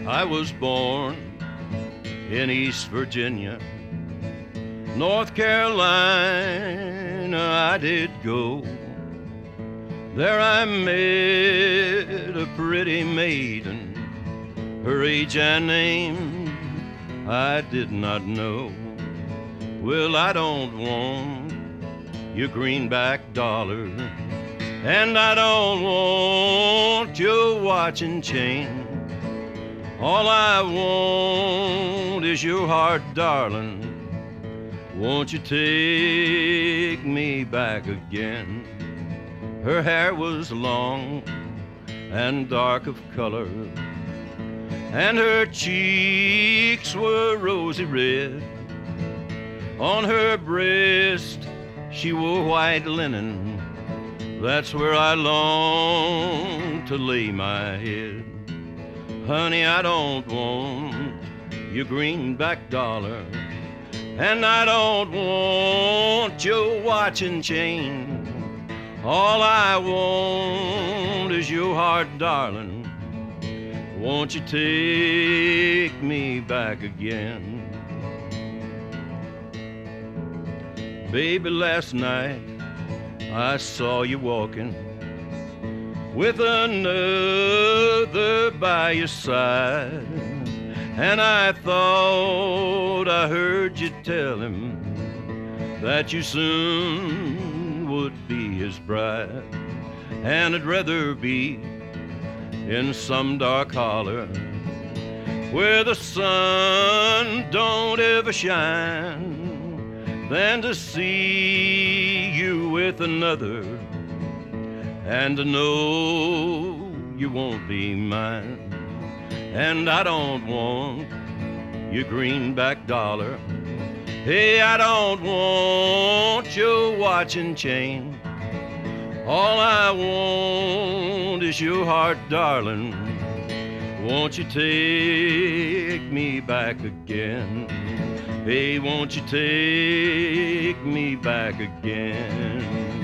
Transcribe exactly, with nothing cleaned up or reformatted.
I was born in East Virginia, North Carolina I did go. There I met a pretty maiden, her age and name I did not know. Well, I don't want your greenback dollar, and I don't want your watch and chain. All I want is your heart, darling. Won't you take me back again? Her hair was long and dark of color, and her cheeks were rosy red. On her breast she wore white linen. That's where I long to lay my head. Honey, I don't want your greenback dollar, and I don't want your watch and chain. All I want is your heart, darling. Won't you take me back again? Baby, last night I saw you walking with another by your side, and I thought I heard you tell him that you soon would be his bride, and I'd rather be in some dark holler where the sun don't ever shine than to see you with another and to know you won't be mine. And I don't want your greenback dollar. Hey, I don't want your watch and chain. All I want is your heart, darling. Won't you take me back again? Hey, won't you take me back again?